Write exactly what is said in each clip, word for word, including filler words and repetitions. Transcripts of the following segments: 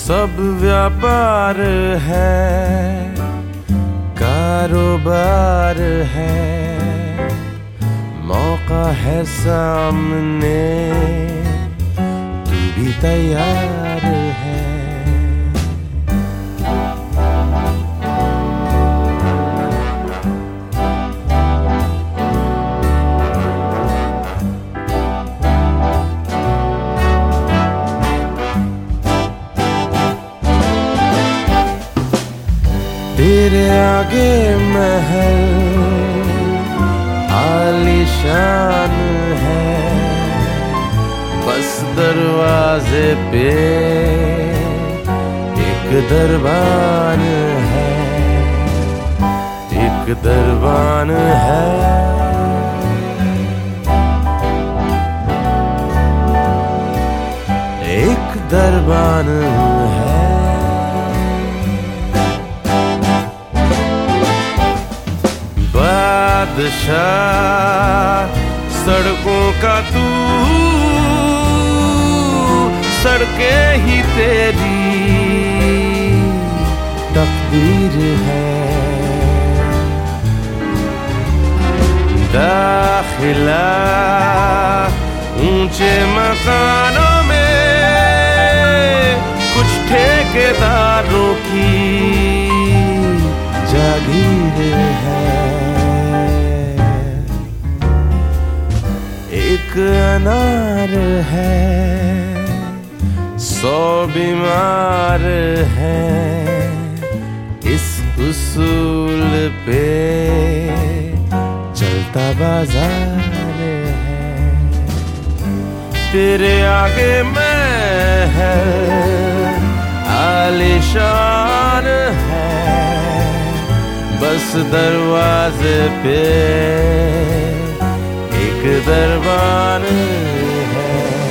सब व्यापार है, कारोबार है, मौका है सामने, तू भी तैयार है। तेरे आगे महल आलीशान है, बस दरवाजे पे एक दरबान है, एक दरबान है। एक दरबान है। बादशाह सड़कों का तू, सड़कें ही तेरी तकदीर है। दाखिला ऊंचे मकानों में कुछ ठेकेदारों की जागीर है। एक अनार है, सौ बीमार है, इस उसूल पे चलता बाजार है। तेरे आगे महल आलीशान है, बस दरवाजे पे एक दरबान है।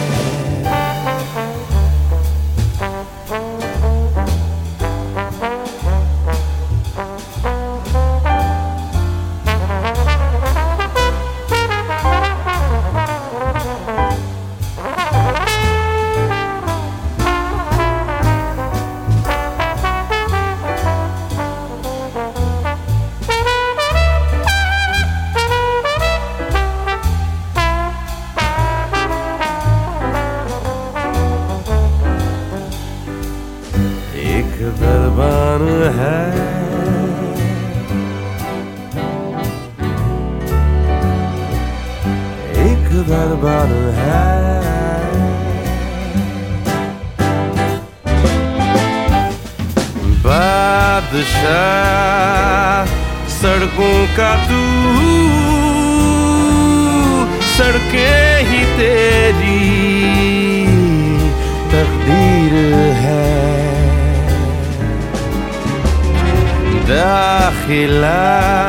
एक दरबान है, एक दरबान है। बादशाह सड़कों का तू, सड़कें ही तेरी तकदीर है। दाखिला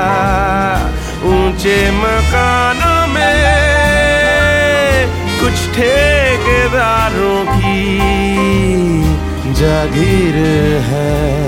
ऊंचे मकानों में कुछ ठेकेदारों की जागीर है।